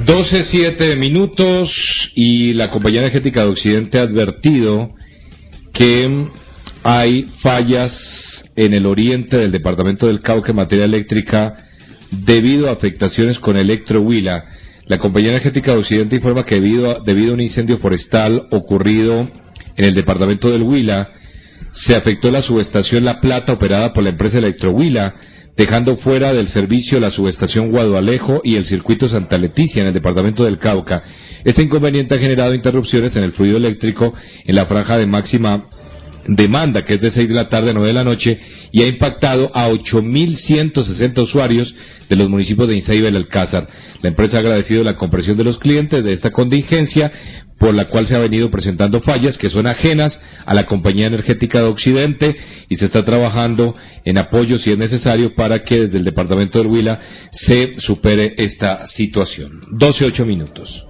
12:07 y la Compañía Energética de Occidente ha advertido que hay fallas en el oriente del departamento del Cauca en materia eléctrica debido a afectaciones con Electrohuila. La Compañía Energética de Occidente informa que debido a un incendio forestal ocurrido en el departamento del Huila, se afectó la subestación La Plata operada por la empresa Electrohuila, dejando fuera del servicio la subestación Guadualejo y el circuito Santa Leticia en el departamento del Cauca. Este inconveniente ha generado interrupciones en el fluido eléctrico en la franja de máxima demanda, que es de 6 de la tarde a 9 de la noche, y ha impactado a 8.160 usuarios de los municipios de Inceiba y El Alcázar. La empresa ha agradecido la comprensión de los clientes de esta contingencia, por la cual se ha venido presentando fallas que son ajenas a la Compañía Energética de Occidente, y se está trabajando en apoyo, si es necesario, para que desde el departamento del Huila se supere esta situación. 12:08